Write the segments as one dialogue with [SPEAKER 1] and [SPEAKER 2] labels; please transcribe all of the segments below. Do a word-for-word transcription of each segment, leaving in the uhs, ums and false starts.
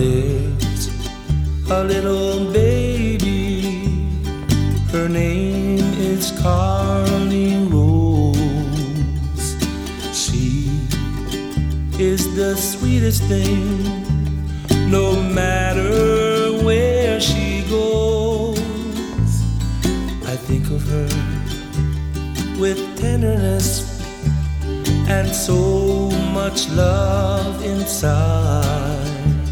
[SPEAKER 1] there's a little baby. Her name is Carly Rose. She is the sweetest thing, no matter where she goes. I think of her with tenderness and so much love inside.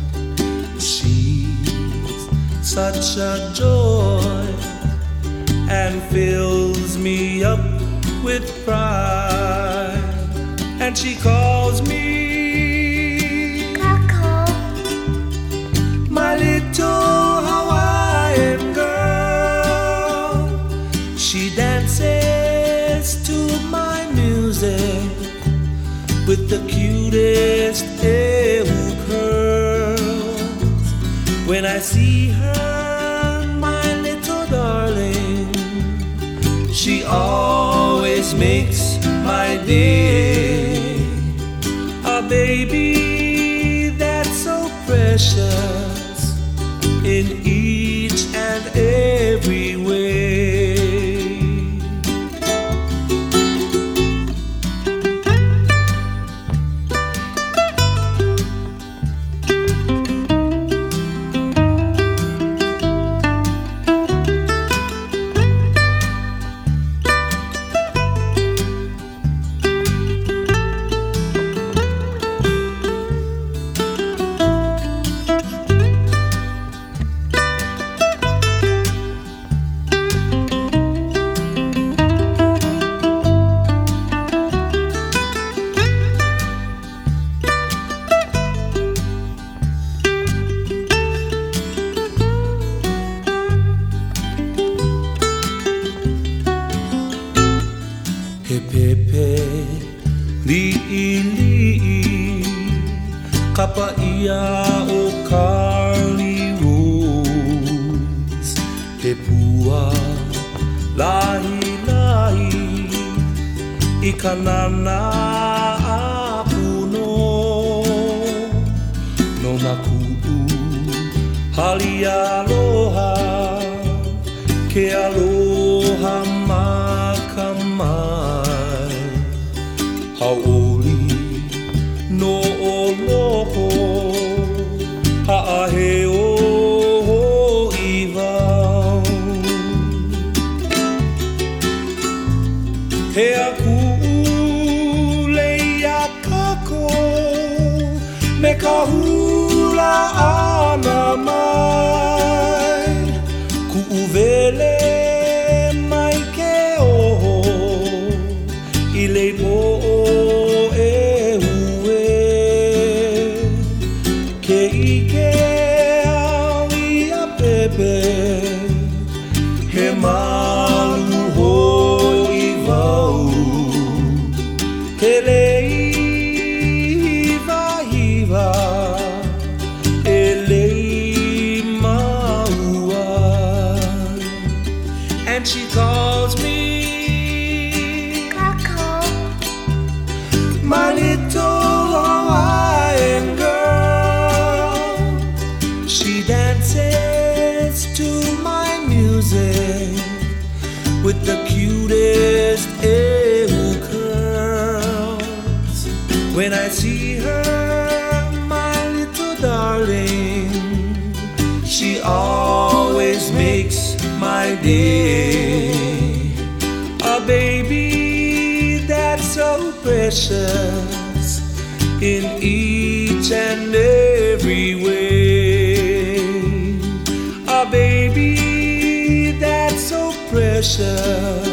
[SPEAKER 1] She's such a joy and fills me up with pride. And she calls me
[SPEAKER 2] Coco,
[SPEAKER 1] my little Hawaiian girl. She dances to my music with the cutest ewe curls. When I see her, my little darling, she always makes my day. A baby that's so precious in each and every way. Pepe, li'i li'i, kapaia o Carly Rose. He pua, lahi lahi, i kanana a puno. No na ku'u, hali aloha, ke aloha makamai. Hau'oli no oloho, ha'aheo iwau. He aku'u leia kako, me ka hula ana mai. Ku'u vele mai ke oho, i lei po'o he malu hoi wau, he lei hiva e lei maua. And she calls me
[SPEAKER 2] Coco,
[SPEAKER 1] my little Hawaiian girl. She dances to my music with the cutest ewe curls. When I see her, my little darling, she always makes my day. A baby that's so precious in each and every way. A baby that's so precious